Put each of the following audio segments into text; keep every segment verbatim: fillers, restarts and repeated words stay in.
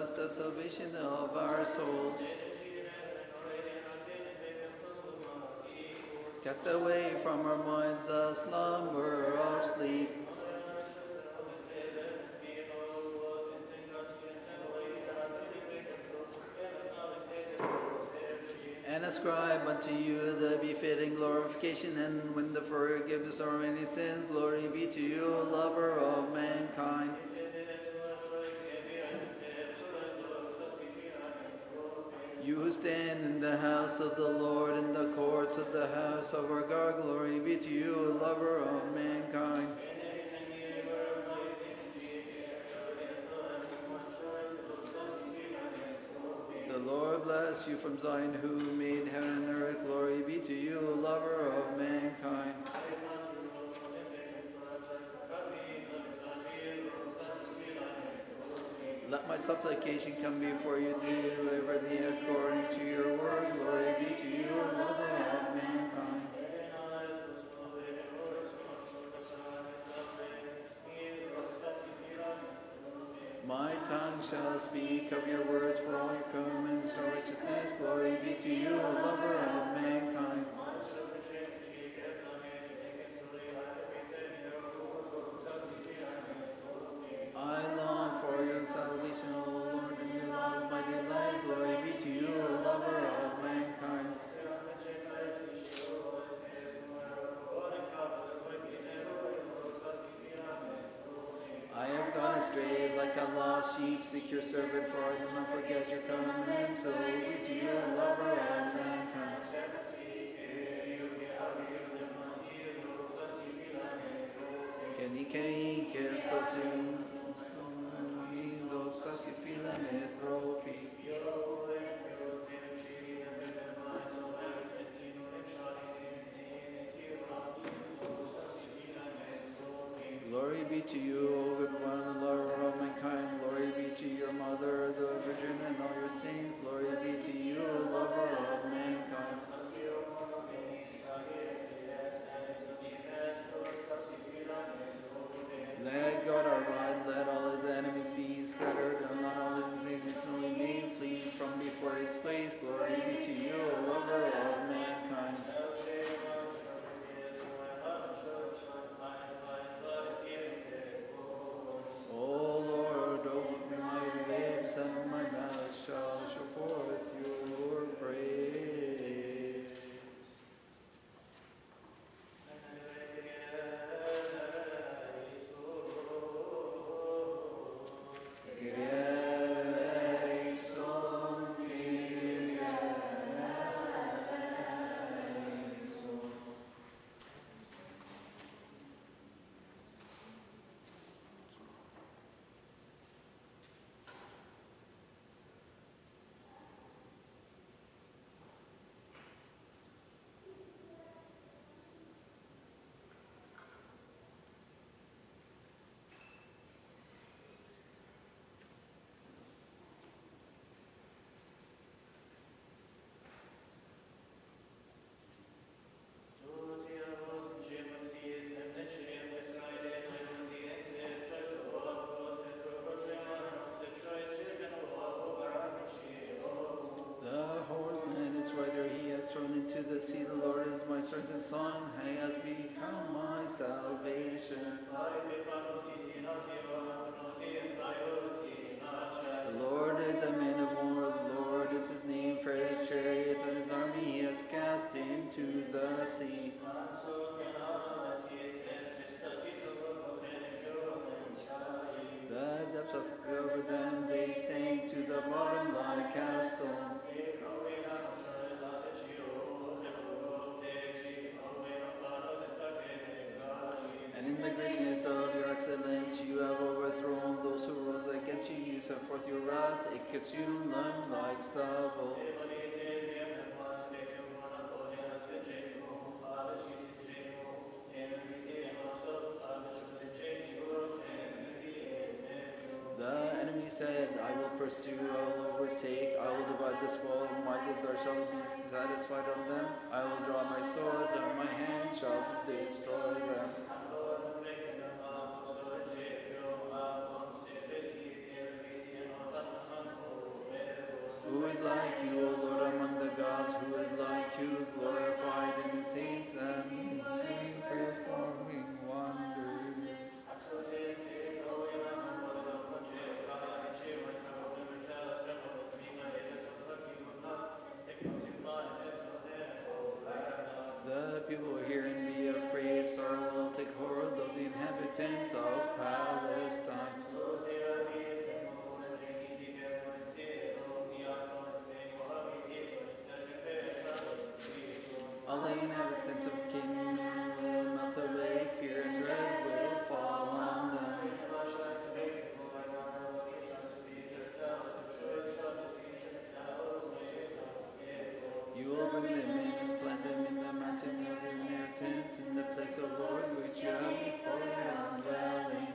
us the salvation of our souls. Cast away from our minds the slumber of sleep. And ascribe unto you the befitting glorification and when the forgiveness of our many sins. Glory be to you, lover of mankind. You who stand in the house of the Lord, in the courts of the house of our God. Glory be to you, lover of mankind. The Lord bless you from Zion, who made heaven and earth. Glory be to you, lover of mankind. Let my supplication come before you. Deliver me according to your word. Glory be to you, lover of mankind. My tongue shall speak of your words, for all your commandments are righteousness. Glory be to you, lover of mankind. I long for your salvation, O Lord, and your law is my delight. Glory be to you, lover of mankind. I have gone astray like a lost sheep. Seek your servant, for I do not forget your commandments. So be to you, lover of mankind. Kenikein kestosin, doxas filan ethropi. Glory be to you, O good one, the lover of mankind. Glory be to your mother, the Virgin, and all your saints. Glory be to you, lover of mankind. Let God arise, let all his enemies be scattered, and let all his innocently named flee from before his face. Glory be to you, lover of mankind. O Lord, open my lips, and my mouth shall show forth your praise. Into the sea, the Lord is my strength and song, has become my salvation. The Lord is a man of war, the Lord is his name, for his chariots and his army he has cast into the sea. The depths of over them they sank to the bottom like a stone. In the greatness of your excellence, you have overthrown those who rose against you. You sent forth your wrath, it consumed them like stubble. The enemy said, I will pursue, I will overtake, I will divide the spoil, my desire shall be satisfied on them. I will draw my sword, and my hand shall destroy them. Who is like you, O Lord, among the gods? Who is like you, glorified in the saints and performing wonders? The people will hear and be afraid. Sorrow will take hold of the inhabitants of Palestine. All the inhabitants of Canaan will melt away. Fear and dread will fall on them. You will bring them in and plant them in the mountain of your inheritance, in the place, O Lord, which you have before your own dwelling.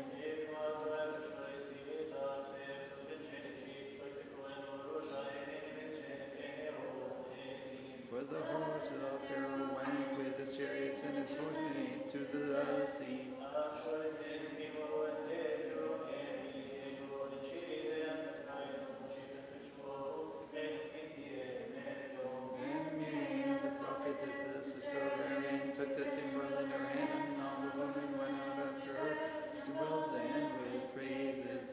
For the horse of Pharaoh went with his chariots and his horsemen into the sea. And Miriam, the prophetess, the sister of Aaron, took the timbrel in her hand, and all the women went out after her, timbrels and with praises.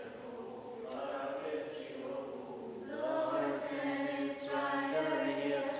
The horse and its rider he has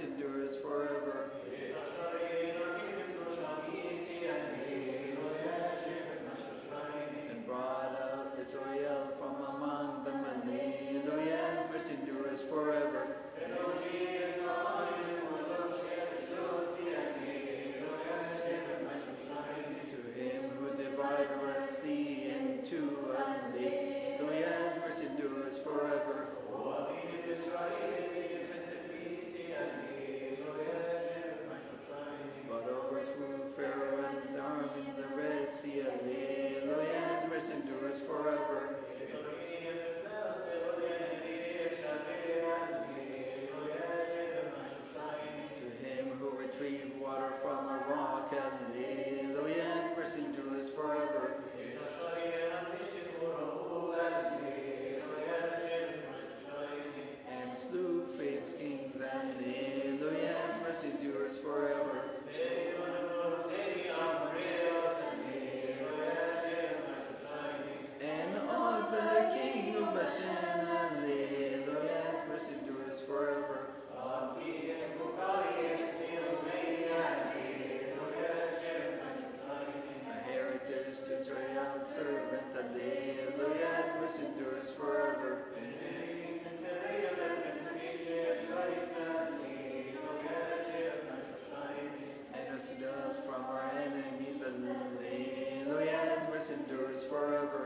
mercy endures forever. And brought out Israel from among them. Hallelujah, His mercy endures forever. To him who divided the Red Sea into a lake. Hallelujah, His mercy endures forever. But overthrew Pharaoh and his army in the Red Sea. Hallelujah, His mercy endures forever. To him who retrieved water from a rock. Hallelujah, His mercy endures forever. And slew famous kings. Hallelujah, His mercy endures forever. And Og the king of Bashan. Hallelujah, His mercy endures forever. A heritage to Israel's servant. Hallelujah, His mercy endures forever. And rescued us from our enemies. Hallelujah, His mercy endures forever.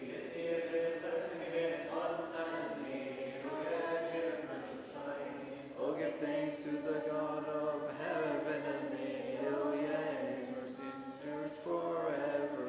Oh, give thanks to the God of heaven. Hallelujah, His mercy endures forever.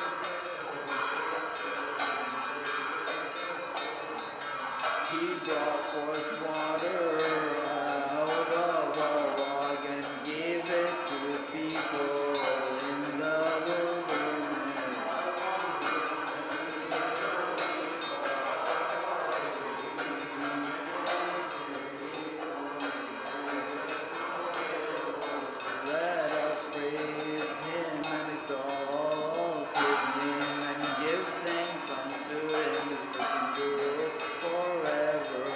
He brought forth water out of a rock and gave it to his people in the wilderness. Let us praise him and exalt his name and give thanks unto him. His mercy endureth forever.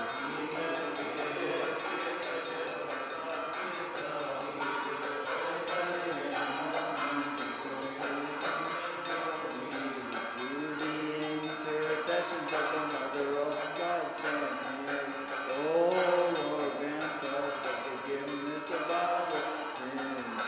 Through the intercessions of the Mother of God, send near. O Lord, grant us the forgiveness of our sins.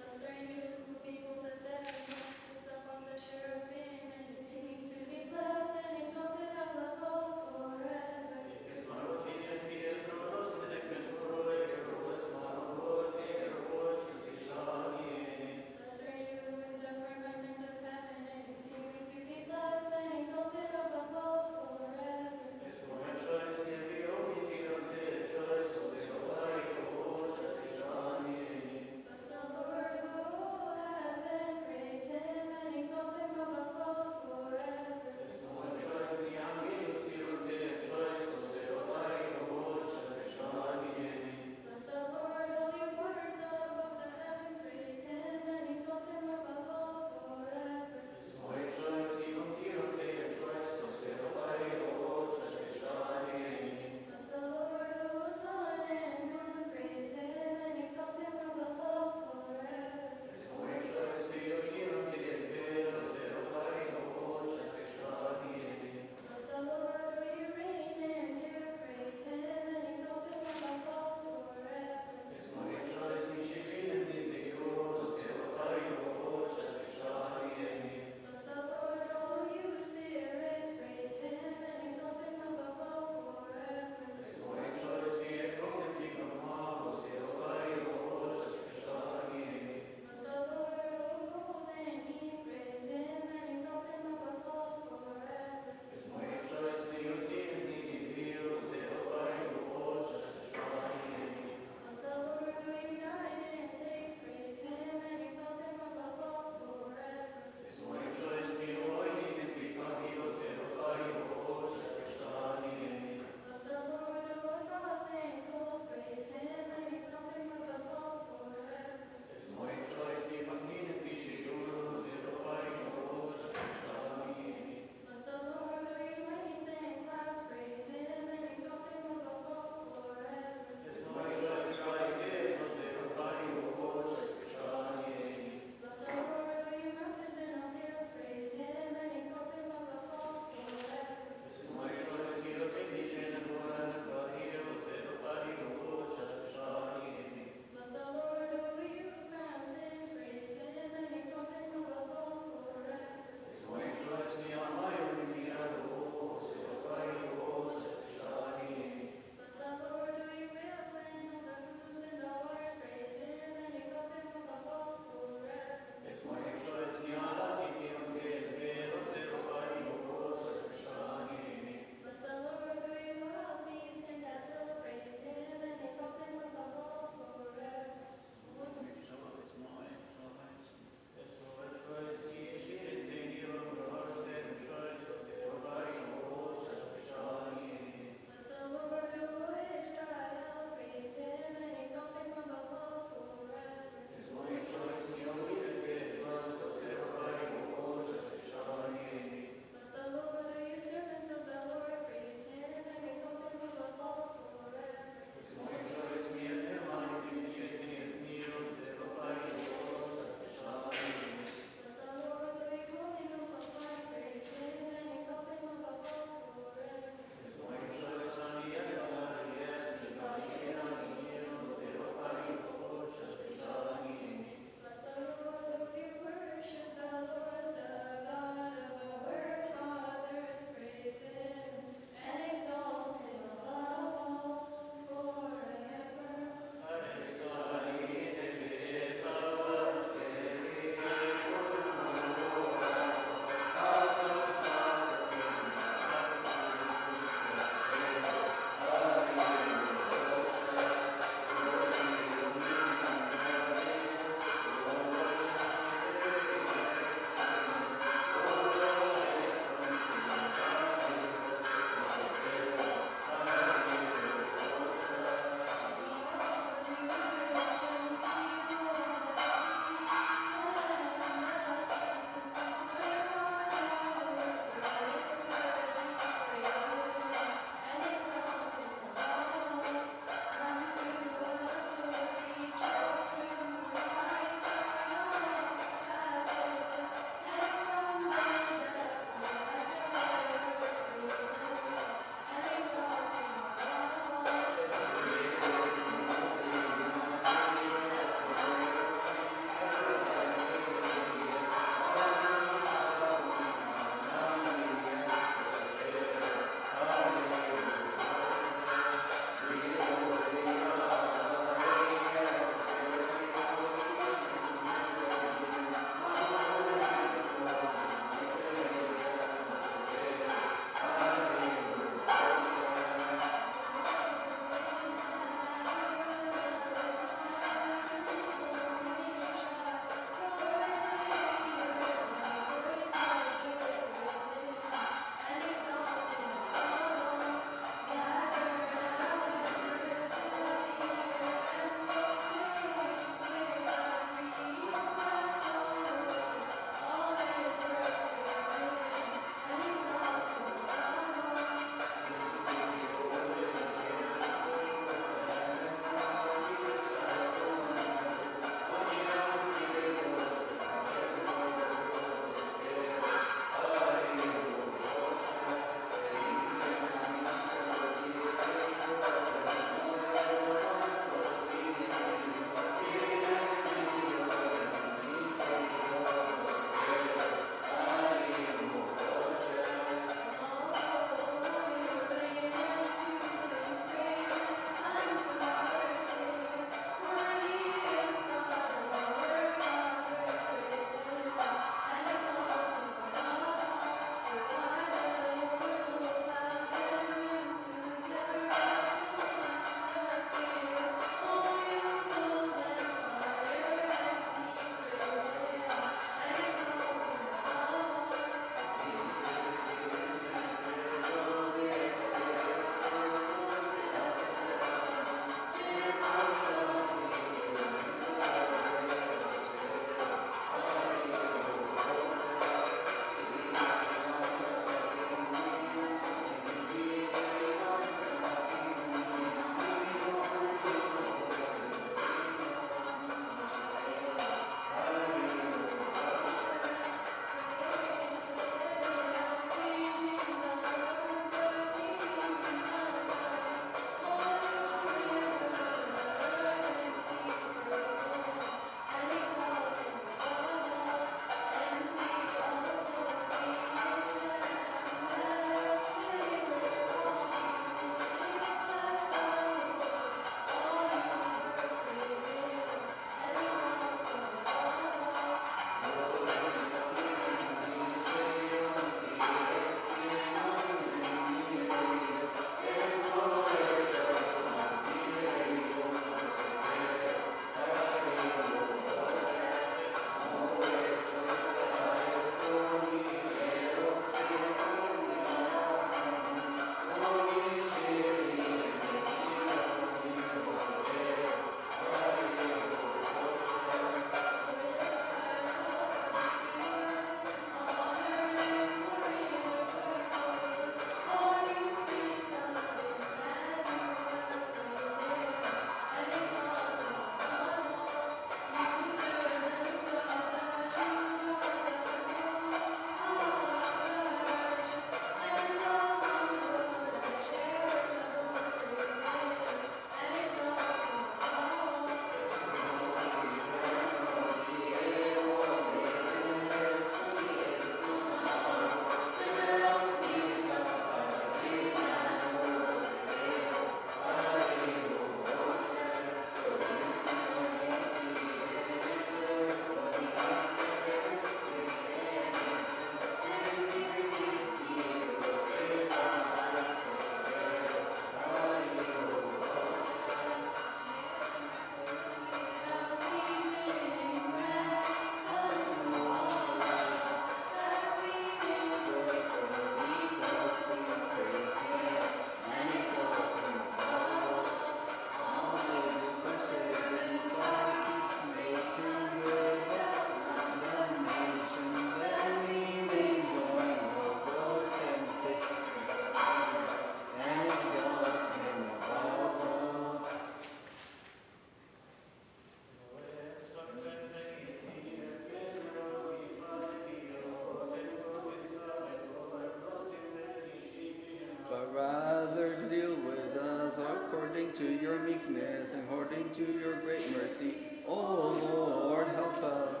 according to your meekness and according to your great mercy. O Lord, help us.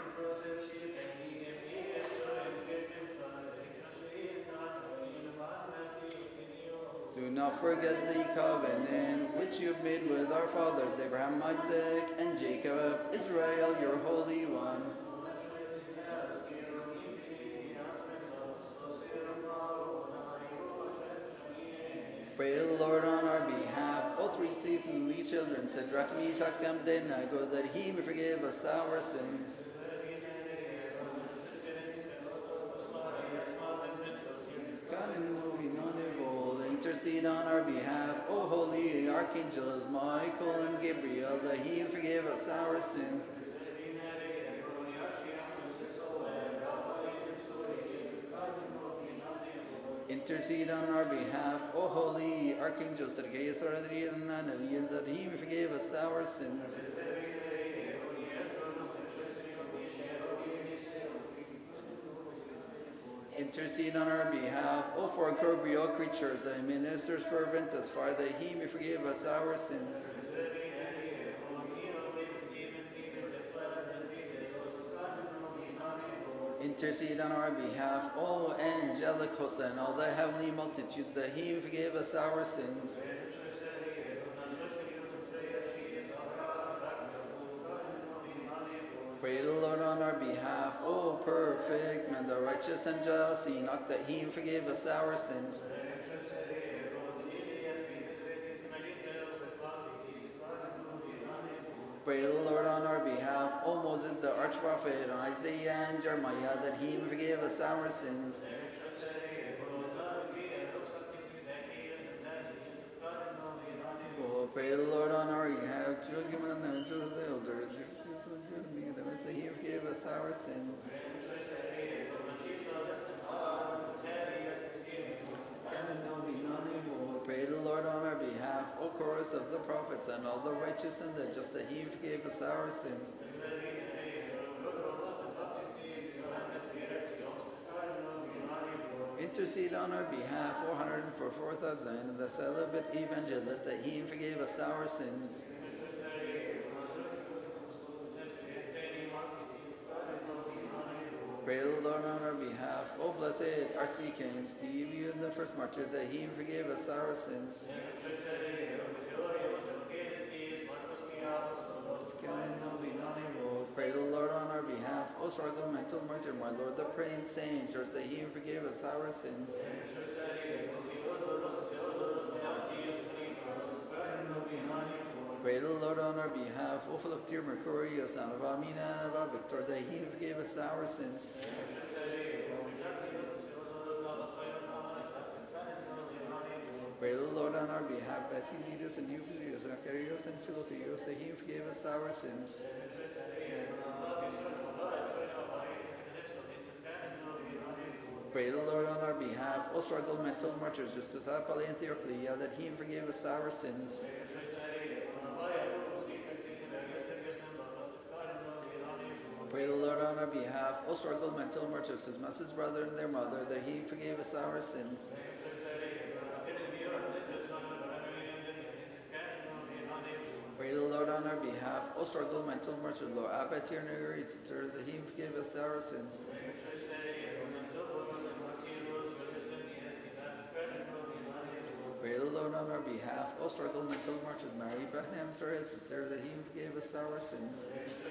Do not forget the covenant which you've made with our fathers, Abraham, Isaac, and Jacob, Israel, your Holy One. Pray to the Lord on our behalf, O three seasonly children, Shadrach, Meshach, and Abednego, that he may forgive us our sins. Intercede on our behalf, O holy archangels Michael and Gabriel, that he may forgive us our sins. Intercede on our behalf, O holy archangels Sergius, Ariel, and Ananiel, that he may forgive us our sins. Intercede on our behalf, O four corporeal creatures, the ministers fervent as far that he may forgive us our sins. Intercede on our behalf, O angelic hosts and all the heavenly multitudes, that he may forgive us our sins. Pray to the Lord on our behalf, O perfect man, the righteous and just Enoch, that he may forgive us our sins. Pray to the Lord on our behalf, O Moses, the archprophet, and Isaiah and Jeremiah, that he may forgive us our sins. Oh, pray to the Lord on our behalf, children and to the elders, that he may forgive us our sins. Pray to the Lord on our behalf, O chorus of the prophets and all the righteous and the just, that he forgive us our sins. Intercede on our behalf, four hundred forty-four thousand, the celibate evangelists, that he forgive us our sins. Pray to the Lord on our behalf, O blessed Archdeacon Stevie, and the first martyr, that he forgive us our sins. Pray to the Lord on our behalf, O struggle mental martyr, my Lord, the praying saint, Church, that he forgive us our sins. Pray to the Lord on our behalf, O Philiptir Mercurio, son of Amina and of Victor, that he forgive us our sins. Pray to the Lord on our behalf, Basilius and Euclides, Zacharias and Philotheos, that he forgive us our sins. Pray to the Lord on our behalf, O struggle mental martyrs, Justus Apolli and Theoclia, that he forgive us our sins. Pray to the Lord on our behalf, O struggle mental martyrs, Cosmas' brother and their mother, that he forgive us our sins. Pray to the Lord on our behalf, O struggle mental martyrs, Lord Abba Tierney, that he forgive us our sins. Pray to the Lord on our behalf, O struggle mental martyrs, Mary Bethlehem, Sarah, sister, that he forgive us our sins.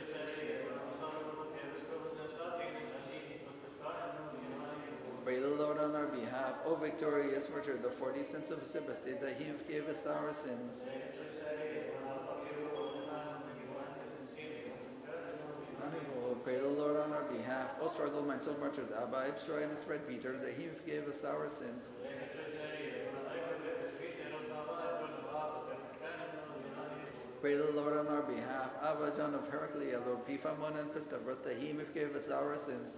Pray to the Lord on our behalf, O victorious martyr, the forty sons of Sebastian, that he forgive us our sins. Pray to the Lord on our behalf, O struggle mental martyrs, Abba Ibshra and his friend Peter, that he forgive us our sins. Pray to the Lord on our behalf, Abba John of Heraclea, Lord Piphamon and Pistavros, that he may forgive us our sins.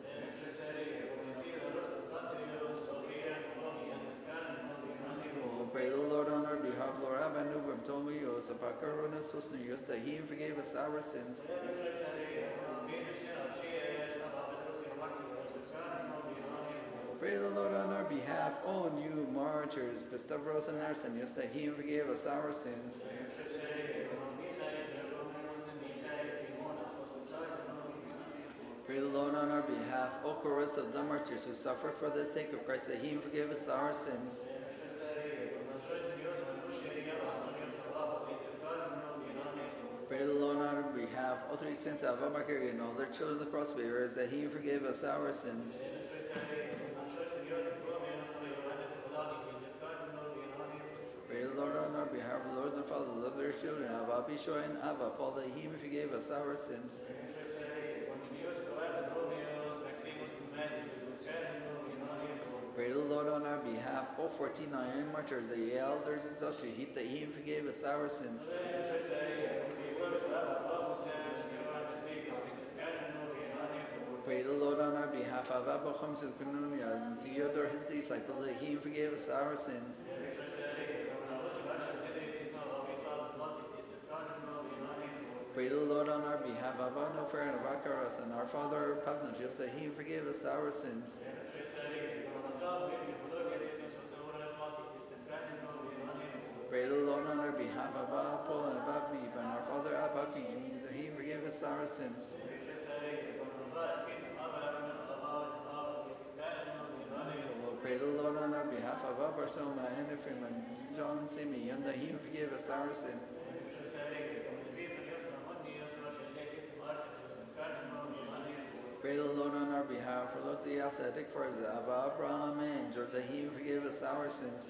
Pray to the Lord on our behalf, Lord Abba Nubim Tomios, Apakaronis Husnius, that he may forgive us our sins. Pray to the Lord on our behalf, O you martyrs, Pistavros and Arsenius, that he forgave us our sins. Pray the Lord on our behalf, O chorus of the martyrs who suffered for the sake of Christ, that he forgive us our sins. Pray the Lord on our behalf, O three saints of Martyr and all their children of the cross bearers, that he forgive us our sins. Pray the Lord on our behalf, the Lord and Father, love their children, Abba, Bishoy, and Abba, Paul, that he forgive us our sins. Pray the Lord on our behalf, O forty-nine martyrs, the elders of Shahid, that he forgave us our sins. Pray the Lord on our behalf, of Abba Chamsis Benunia and Theodore, his disciple, that he forgave us our sins. Pray the Lord on our behalf, of Abba Nofer and Abakaras, and our father Pavnagius, that he forgave us our sins. Pray the Lord on our behalf, of Abba Paul and Abba Bib, and our father Abba Bib, that he forgave us our sins. Pray the Lord on our behalf, of Abba Barsoma and Ephraim and John and Simeon, that he forgave us our sins. Pray the Lord on our behalf, for Lord the ascetic for Abba Abraham and George, that he forgave us our sins.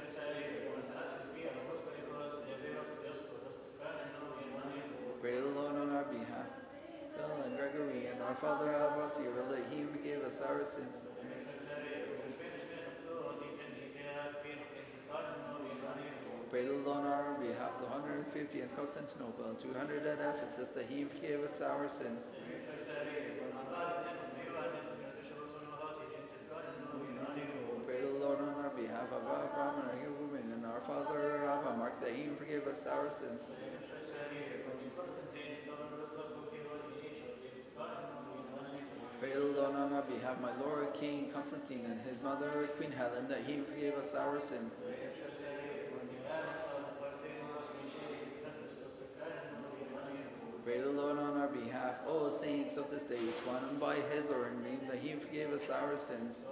Pray the Lord on our behalf, Saul and Gregory and our father Abba Cyril, that he forgave us our sins. Pray the Lord on our behalf, the one hundred fifty in Constantinople and two hundred at Ephesus, that he forgave us our sins. Pray the Lord on our behalf, of Abraham and Abraham and our father Abba Mark, that he forgave us our sins. Pray the Lord on our behalf, my Lord King Constantine and his mother Queen Helen, that he forgave us our sins. Pray the Lord on our behalf, O saints of this day, each one by his or her name, that he forgave us our sins.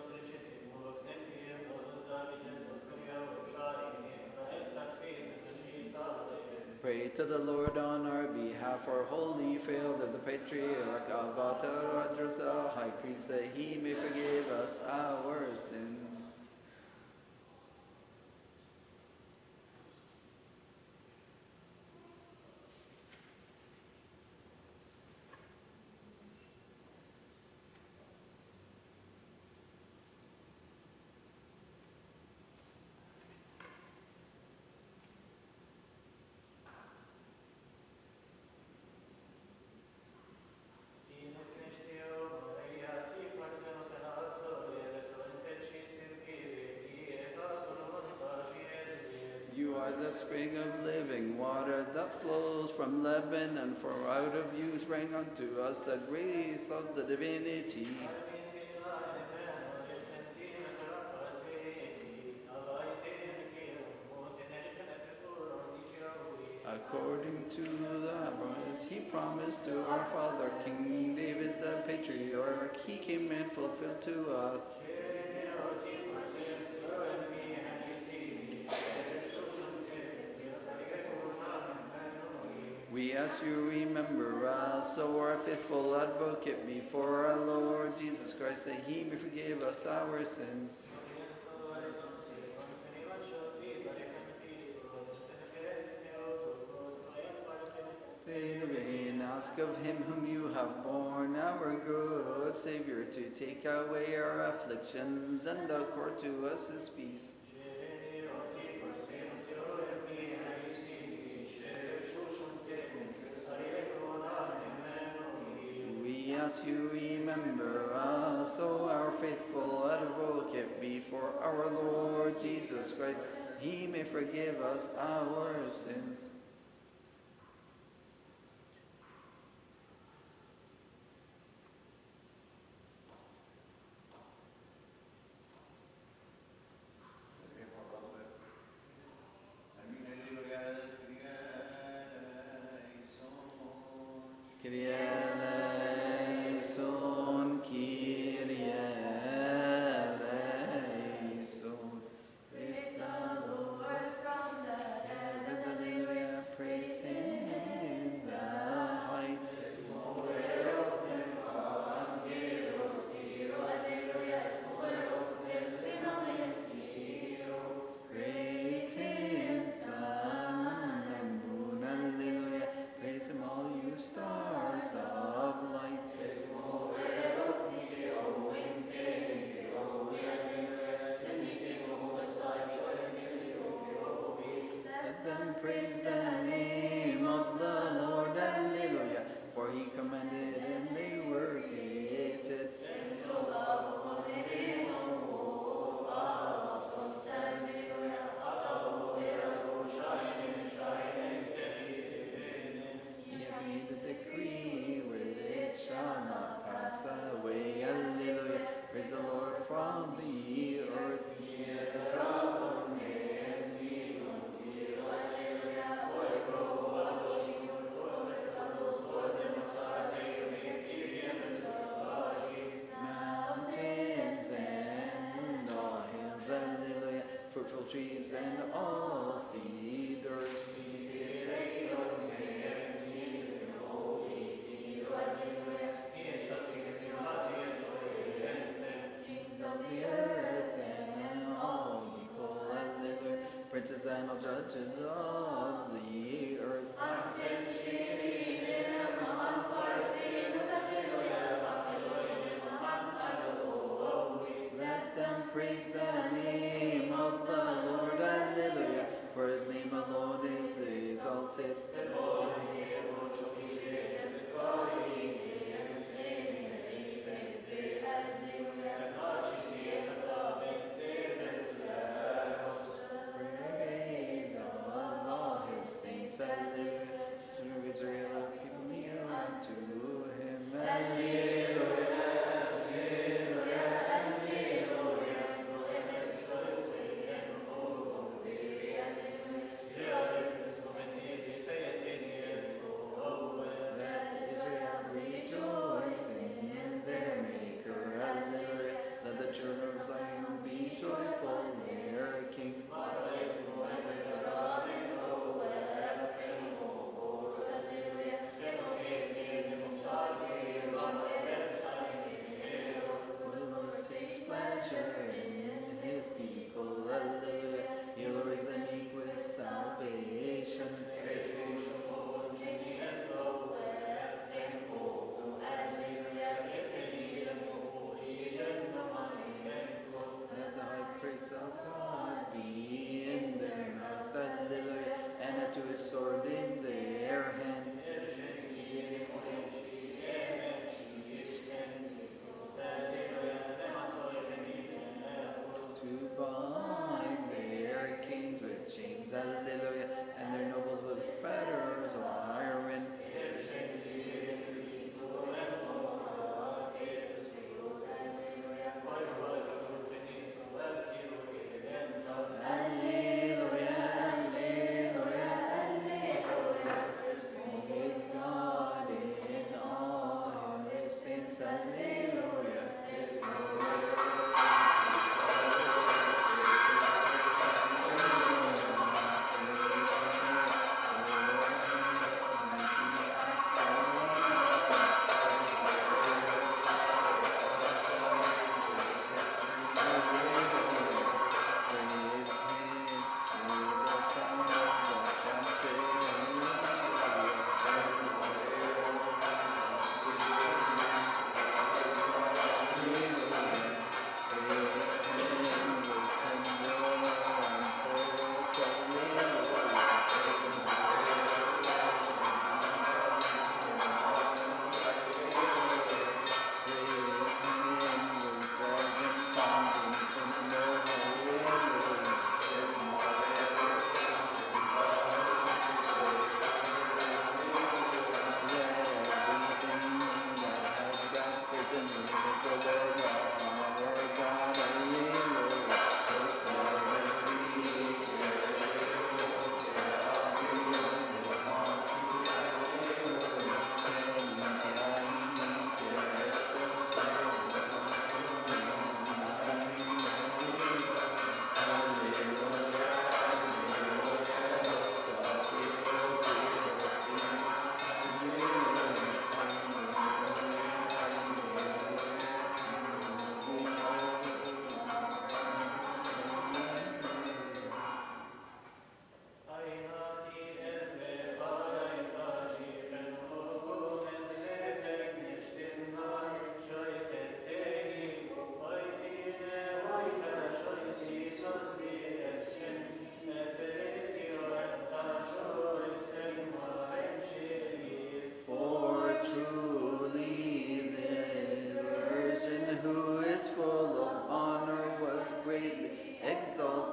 Pray to the Lord on our behalf, our holy father, the patriarch Abba Rogers, the high priest, that he may forgive us our sins. You are the spring of living water that flows from Lebanon, for out of you sprang unto us the grace of the divinity. According to the promise he promised to our father, King David the patriarch, he came and fulfilled to us. We ask you remember us, O our faithful advocate before our Lord Jesus Christ, that he may forgive us our sins. And ask of him whom you have borne, our good Savior, to take away our afflictions and accord to us his peace. We ask you remember us, O our faithful advocate before our Lord Jesus Christ, he may forgive us our sins. praise the name of the Lord, Alleluia. For he commanded and they were created. He made a decree which shall not pass away, Alleluia. Praise the Lord from the earth. Mountains and all hills, Alleluia. Fruitful trees and all cedars. Kings of the earth and all people, Alleluia. Princes and all judges of the earth. Let them praise the name of the Lord, Alleluia. For his name alone is exalted. Praise of all his saints, Alleluia. To Israel, people near unto him, Alleluia. Let Israel rejoice in their Maker, Alleluia. Let the children of Zion be joyful, their King. For the Lord takes pleasure in his people, Alleluia. He will raise the meek with salvation. Let the high praise of God be in their mouth, Alleluia, and a two-edged sword in their hand. To bind their kings with chains, Alleluia, and their nobles with fetters of iron. Alleluia, Alleluia, Alleluia. Oh, is God in all his saints, Alleluia.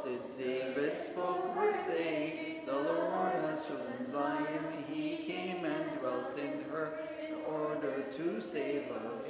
exalted. David spoke words saying, the Lord has chosen Zion. He came and dwelt in her in order to save us.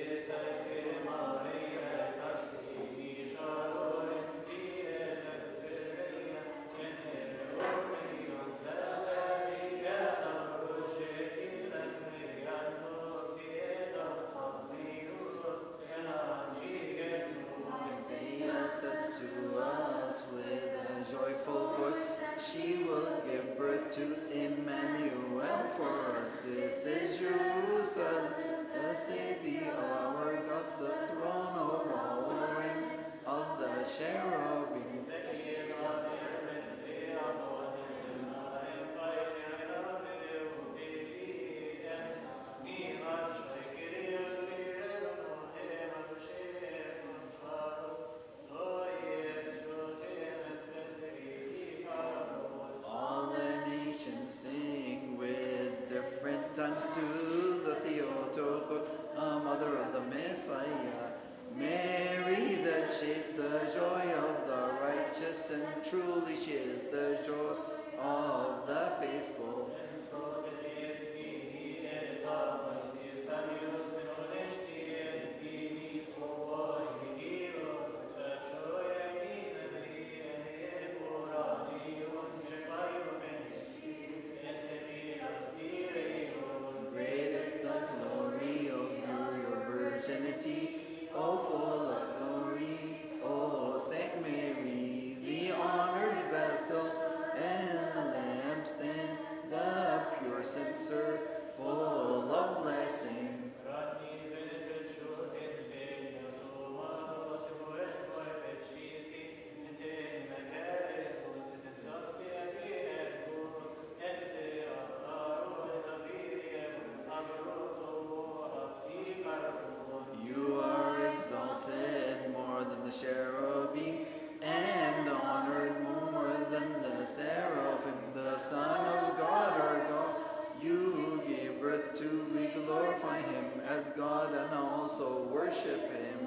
Isaiah said to us with a joyful voice, she will give birth to Emmanuel for us. This is Jerusalem, the city of our God, the throne of all ranks of the cherubim. Sing with different tongues to the Theotokos, a mother of the Messiah. Mary the chaste, the joy of the righteous, and truly she is the joy of the faithful. O full of glory, O Saint Mary, the honored vessel and the lampstand, the pure censer, full of blessings. You are exalted more than the cherubim, and honored more than the seraphim. The Son of God, our God, you gave birth to, we glorify him as God and also worship him.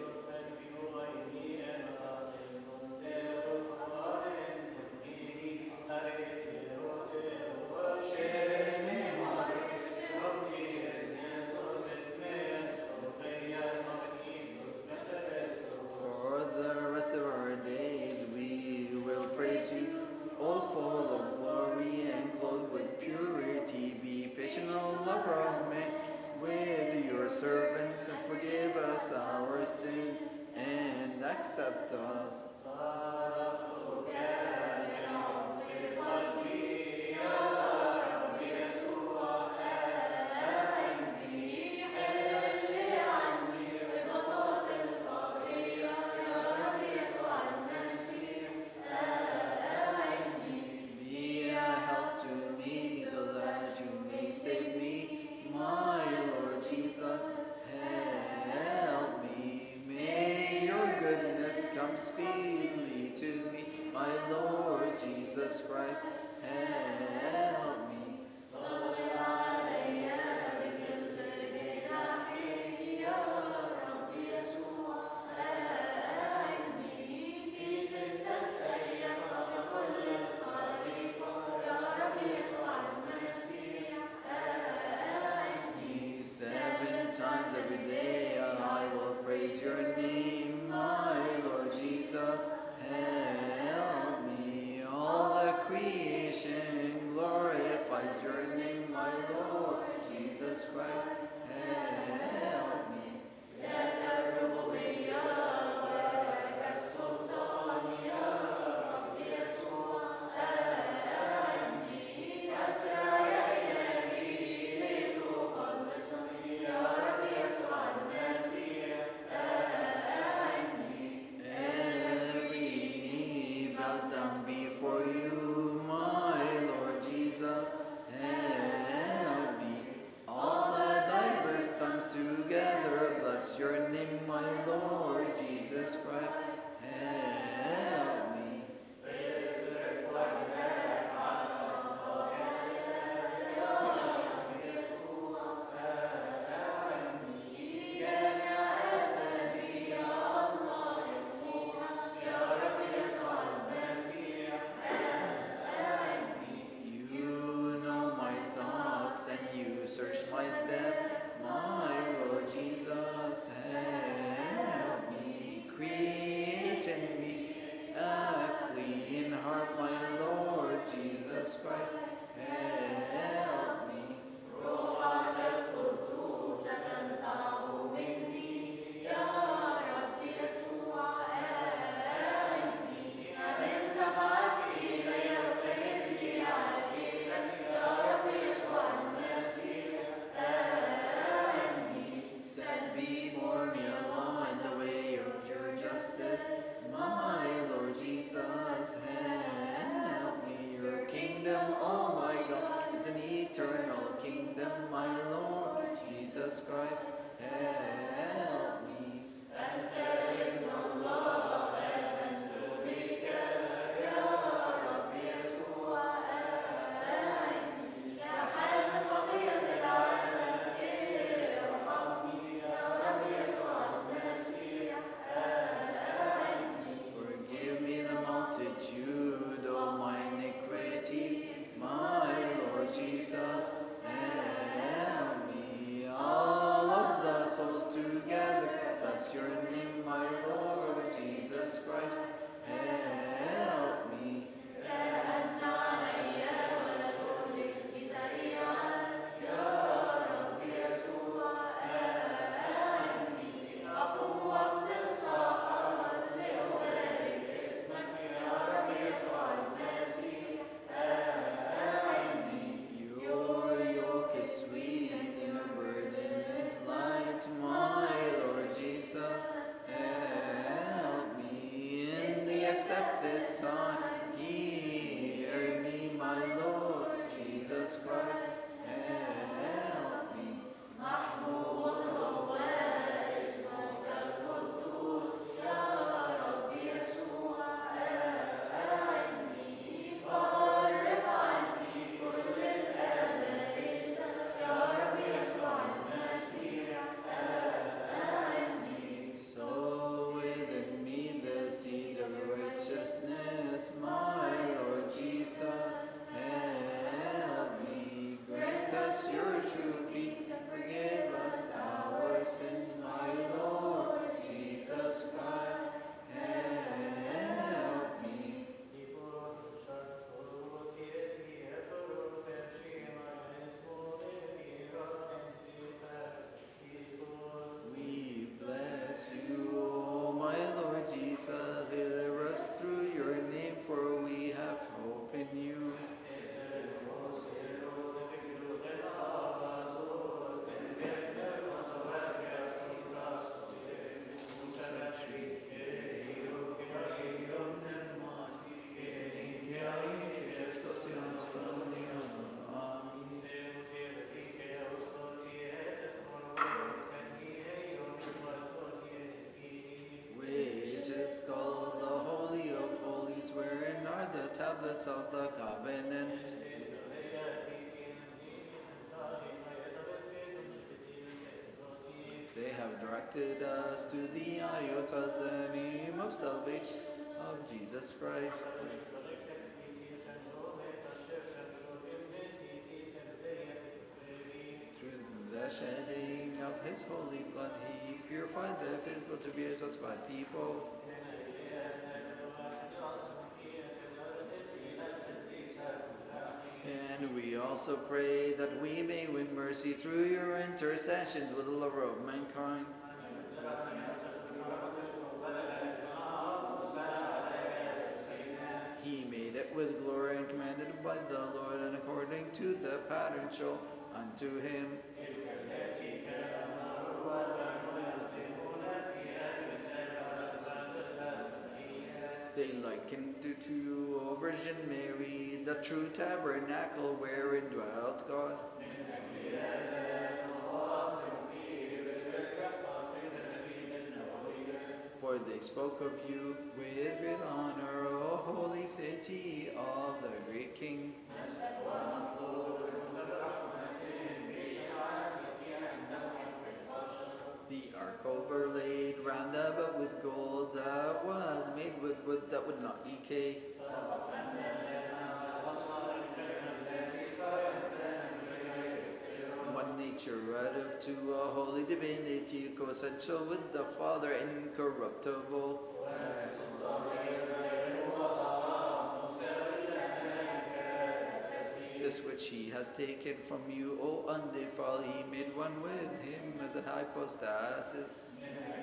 O full of glory and clothed with purity, be patient, O lover of men, with your servants, and forgive us our sin, and accept us. Save me, my Lord Jesus, help me. May your goodness come speedily to me, my Lord Jesus Christ, help me. Seven times every day I will praise your name, my Lord Jesus, help me. All the creation glorify righteousness. My Lord Jesus, help me. Your kingdom, oh my God, is an eternal kingdom. My Lord Jesus Christ, help me. Forgive me the multitude of my iniquities, my Lord Jesus, help me. All of the souls together, bless your name, my Lord Jesus Christ, help me. Your yoke is sweet and your burden is light, my Lord Jesus, help me. In the accepted time, hear me, my Lord Jesus Christ, help me. So within me the seed of righteousness, my Lord Jesus, help me. Grant us your true peace, forgive us our sins, my Lord Jesus Christ, help me. We bless you, O my Lord Jesus, deliver us through your name, for we have hope in you. Which is called the Holy of Holies, wherein are the tablets of the covenant. They have directed us to the iota, the name of salvation of Jesus Christ. Through the shedding of his holy blood, he purified the faithful to be his justified people. And we also pray that we may win mercy through your intercessions with the lover of mankind. He made it with glory and commanded by the Lord, and according to the pattern show unto him. They likened to, to O Virgin Mary, the true tabernacle wherein dwelt God. For they spoke of you with great honor, O holy city of the great King. The ark overlaid round about with gold that was made with wood that would not decay. One nature out of two, a holy divinity, co-essential with the Father, incorruptible. This which he has taken from you, O undefiled, he made one with him as a hypostasis.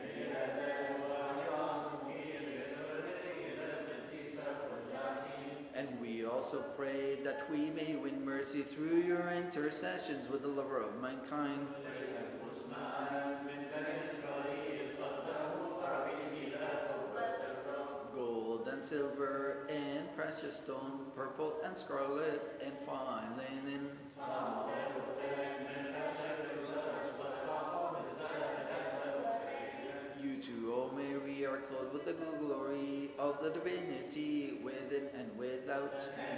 And we also pray that we may win mercy through your intercessions with the lover of mankind. silver, and precious stone, purple and scarlet, and fine linen. You too, O Mary, are clothed with the glory of the divinity, within and without.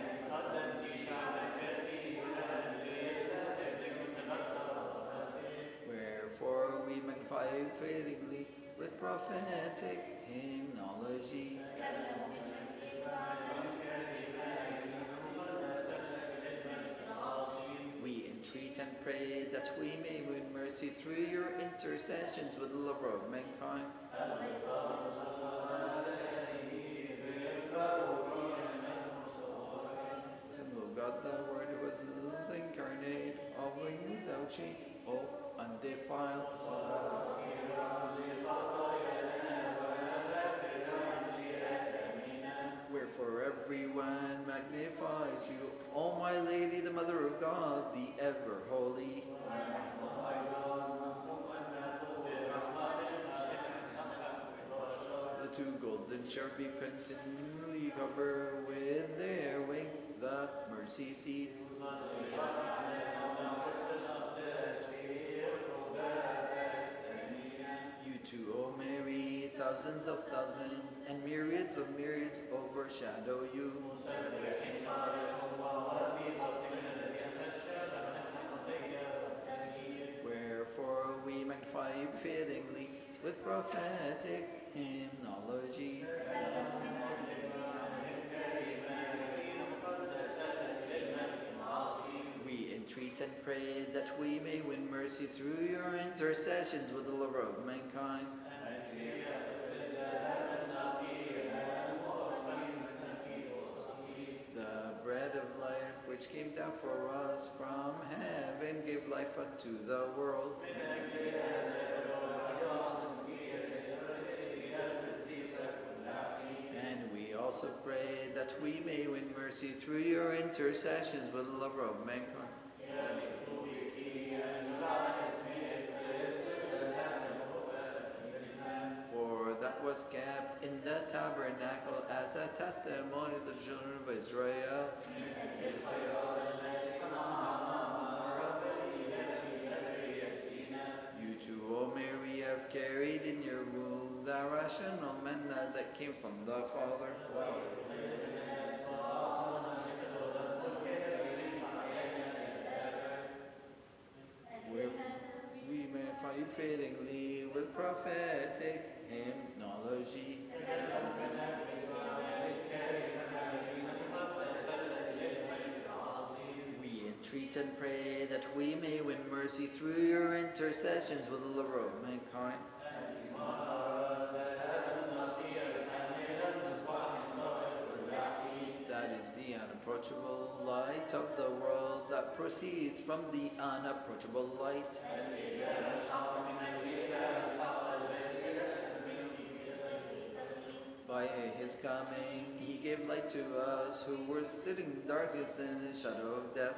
Wherefore we magnify you fittingly with prophetic hymnology. We entreat and pray that we may win mercy through your intercessions with the lover of mankind. Son of God, the Word who was incarnate, offering without shame, O undefiled. Wherefore everyone magnifies you, O my Lady, the Mother of God, the ever holy. The two golden cherubim continually cover with their wings the mercy seat. You too, O Mary, thousands of thousands and myriads of myriads overshadow you. Wherefore we magnify you fittingly with prophetic hymnology. We entreat and pray that we may win mercy through your intercessions with the lover of mankind. The bread of life which came down for us from heaven gave life unto the world. And we also pray that we may win mercy through your intercessions with the lover of mankind. For that was kept in the tabernacle as a testimony to the children of Israel. You too, O Mary, have carried in your womb the rational manna that came from the Father. Where we may find fittingly with prophetic hymnology. We entreat and pray that we may win mercy through your intercessions with the lover of mankind. That is the unapproachable light of the world that proceeds from the unapproachable light. By his coming, he gave light to us who were sitting in darkness and the shadow of death.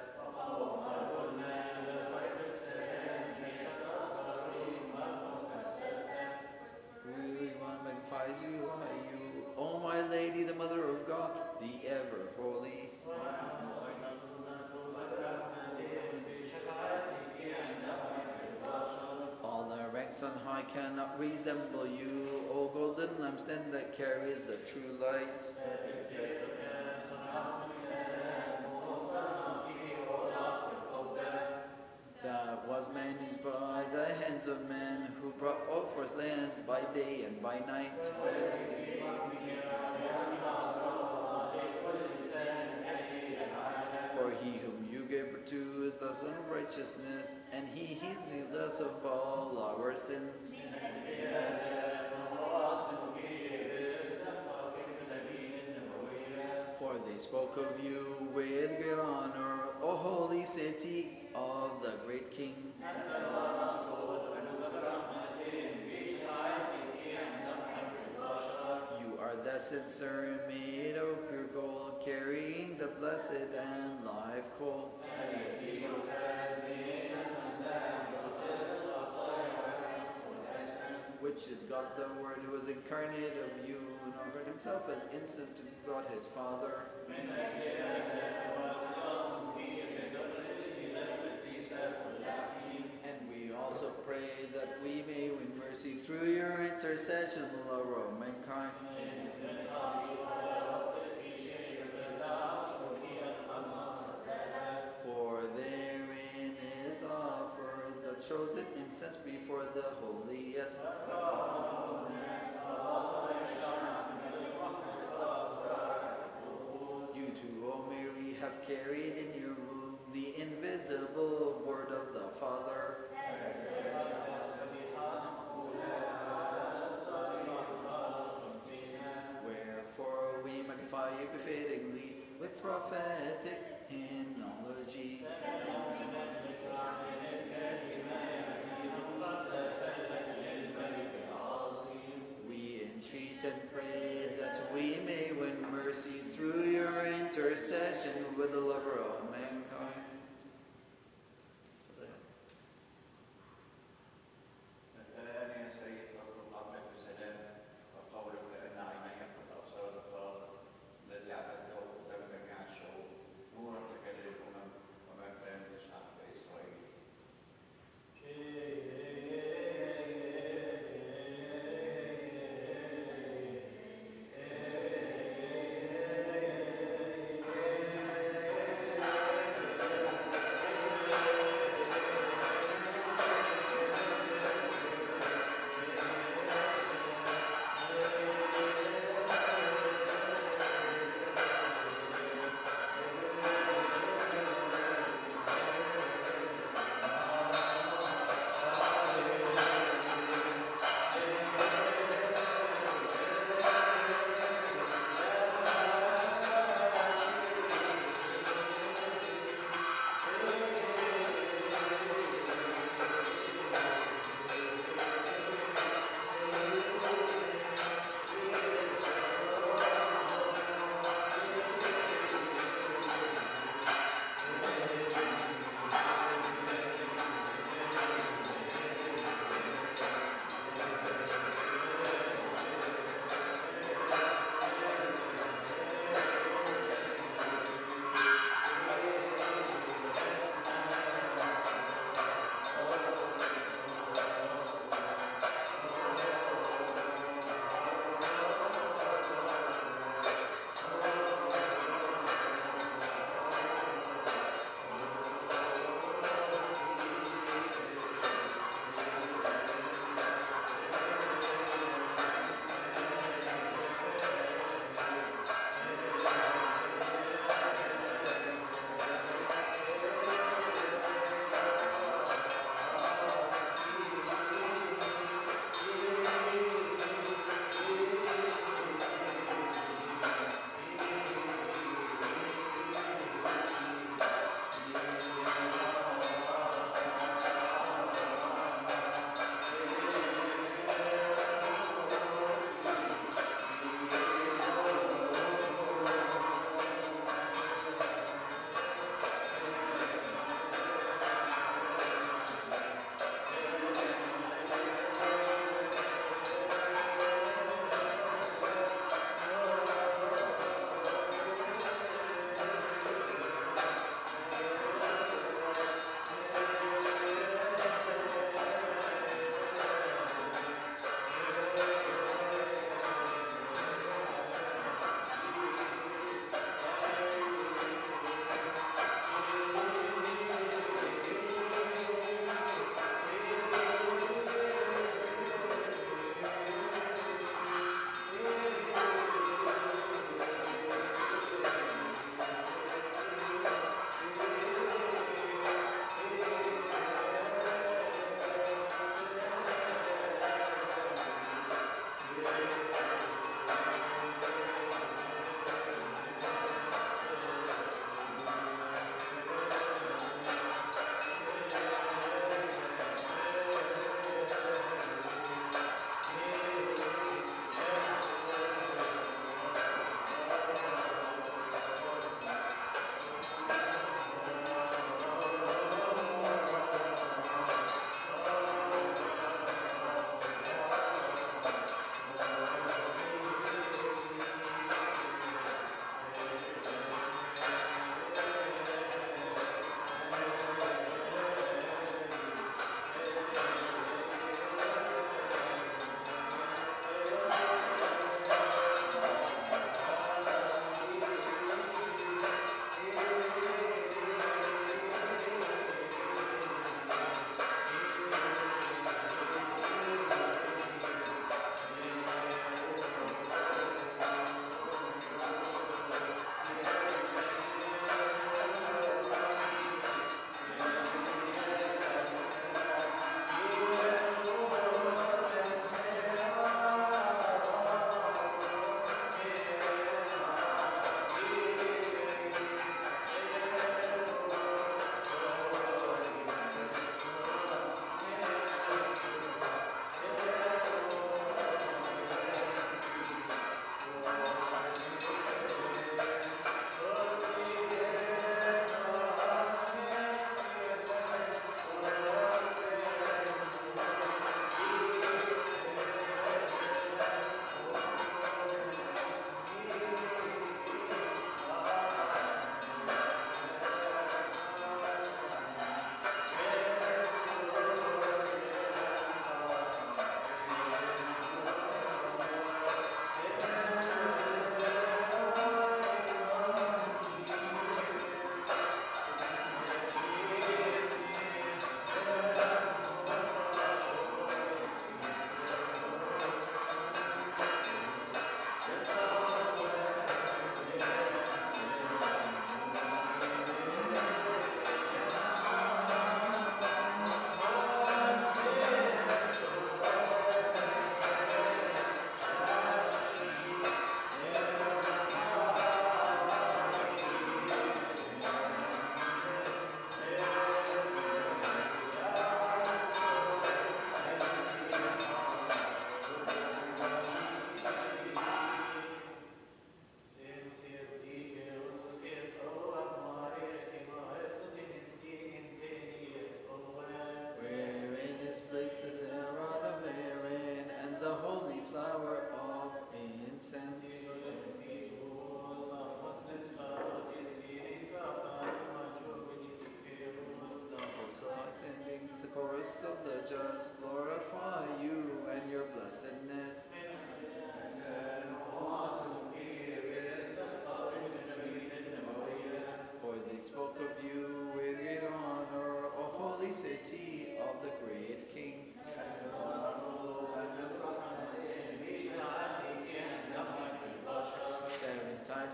Everyone magnifies you, why you, O my Lady, the Mother of God, the ever holy. All the ranks on high cannot resemble you, O golden lampstand that carries the true light. That was managed by the hands of men who brought forth lands by day and by night. For he whom you gave birth to is the Son of righteousness, and he healed us of all our sins. For they spoke of you with great honor, O holy city of the great King. You are the censer made of pure gold, carrying the blessed and live coal. which is God the Word, who was incarnate of you, and offered himself as incense to God his Father. And we also pray that we may win mercy through your intercession, lover of mankind. For therein is offered the chosen incense before the holiest. You too, O Mary, have carried in your womb the invisible word of the Father. Wherefore we magnify you befittingly with prophetic hymnology. We entreat and pray that we may win mercy through your intercession with the lover of mankind.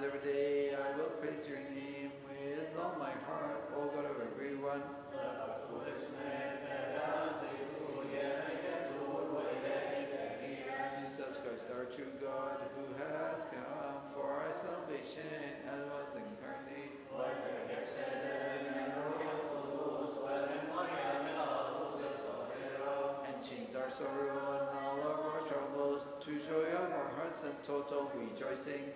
every day I will praise your name with all my heart, O God of everyone. Jesus Christ, our true God, who has come for our salvation and was incarnate. And changed our sorrow and all of our troubles to joy of our hearts and total rejoicing.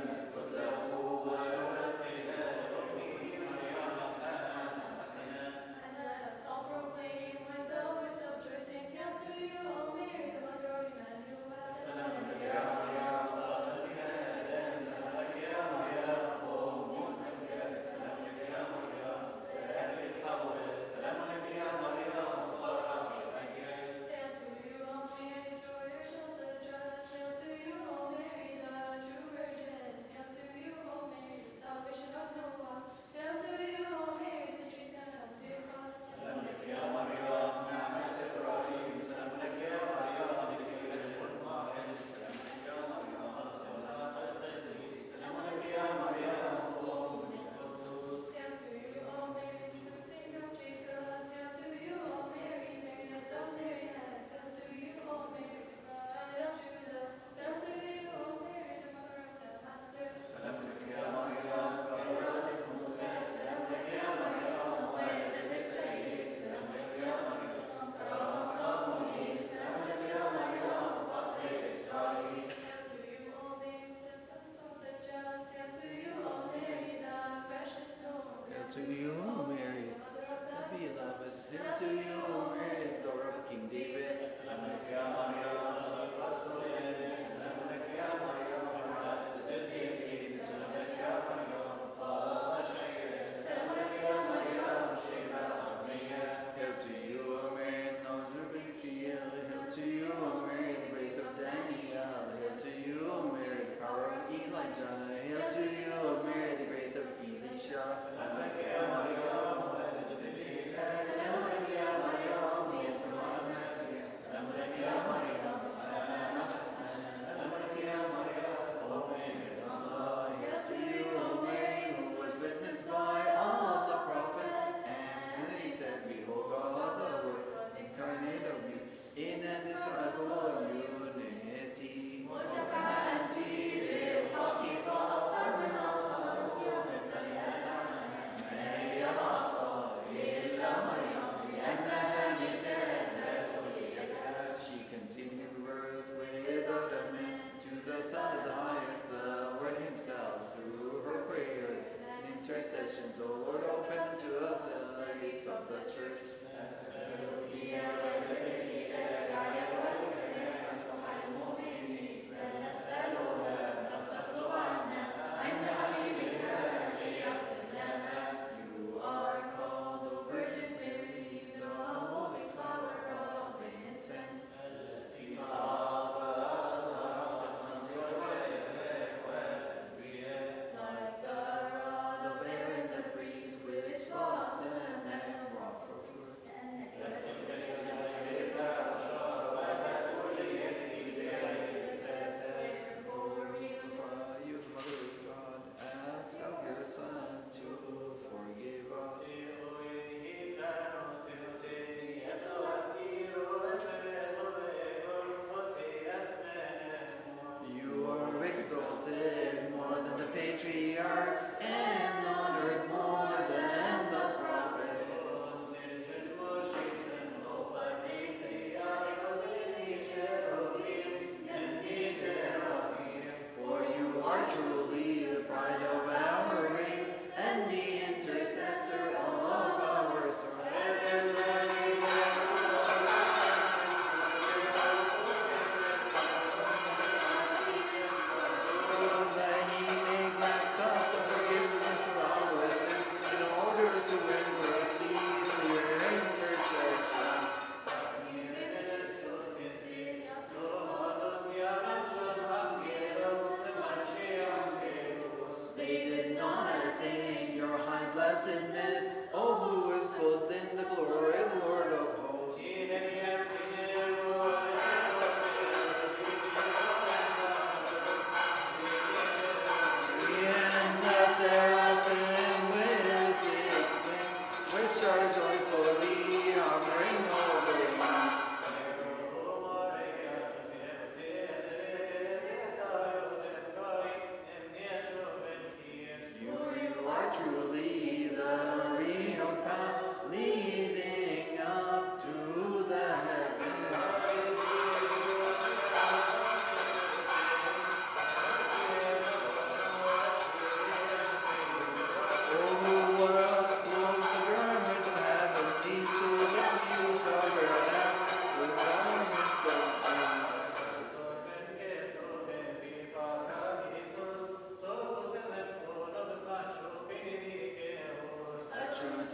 To you, O Mary, the beloved. Hail to you, O Mary, the daughter of King David. Hail to you, O Mary, the knowledge of Ezekiel. Hail to you, O Mary, the grace of Daniel. Hail to you, O Mary, the power of Elijah. Hail to you, O Mary, the grace of Elisha. Intercessions, O Lord, open to us the gates of the church. You are called, O Virgin Mary, the holy flower of incense. Like the rod of Aaron the priest, which blossomed and brought forth fruit.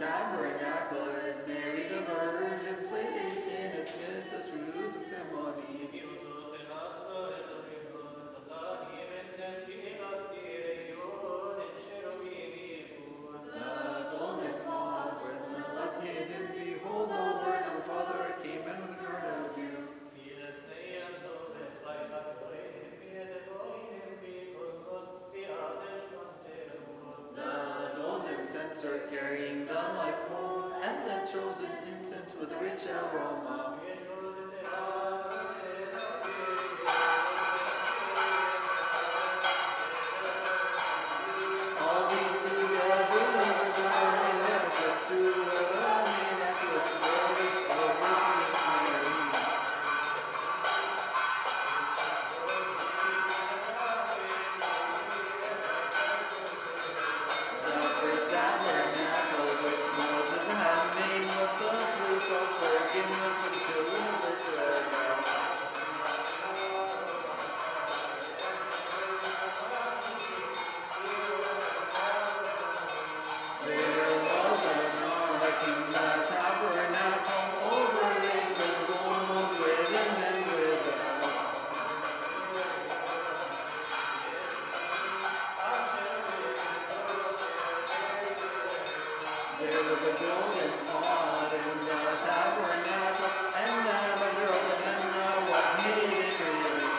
tabernacle is Mary the Virgin, placed in its midst the truths of testimonies. The golden pond where the moon was hidden, behold the word of the Father came and was a garden of view. The golden censer carrying the life home, and the chosen incense with rich aroma. All these together were glorious to the miraculous glories of Mary. The first tabernacle which Moses had made was the place of forgiveness for the children of Israel. There was an ark in the tabernacle, overlaid with gold, within and without. There was a golden pot in the tabernacle, and the measure of the manna was hidden in it.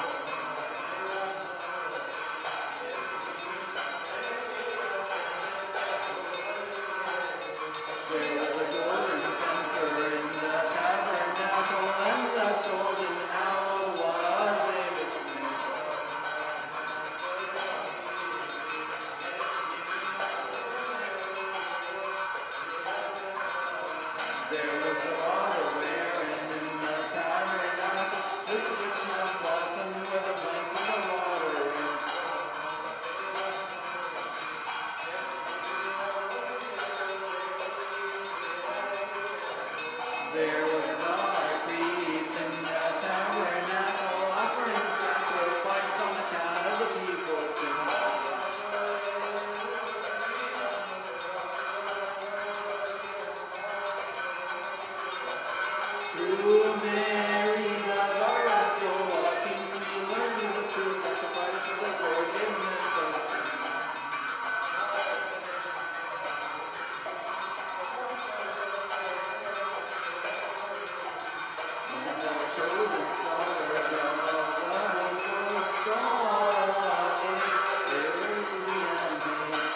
There was a golden censer in the tabernacle, and the chosen hour was in its midst. There was a water wherein in the tabernacle, with which no blossom where the plants of the water in. There was a high priest in the tabernacle, offering sacrifice on account of the people's sins. Through Mary, the gospel walking, we learn the true sacrifice for the forgiveness of sins. When the chosen stars of the whole world saw it, early and late.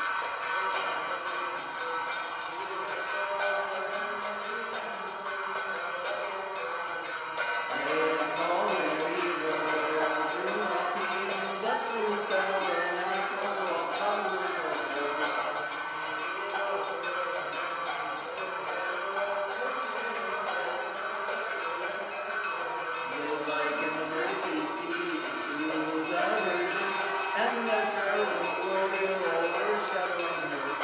And all Mary, the Virgin was king, the true tabernacle of the Lord. They liken the mercy seat to the Virgin, and the cherubim glory overshadowing her.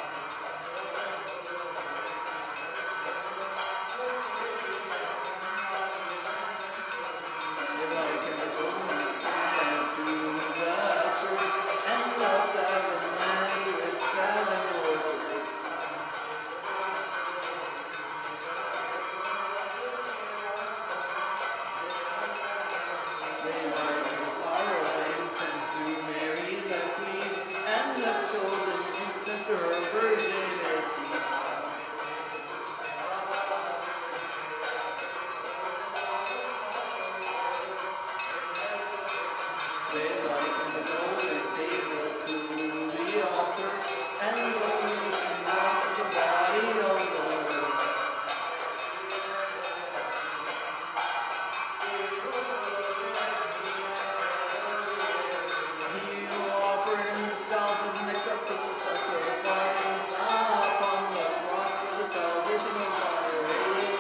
They liken the golden stand to the church, and the seven lamps with seven voices. They liken the flower of incense to Mary the Queen, and the chosen incense to her virginity. They liken the golden table to the altar, and the illumination lamp to the body of the Lord. He who offered himself as an acceptable sacrifice upon the cross for the salvation of our race.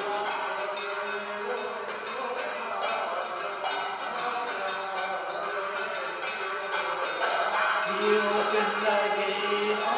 He opened the gate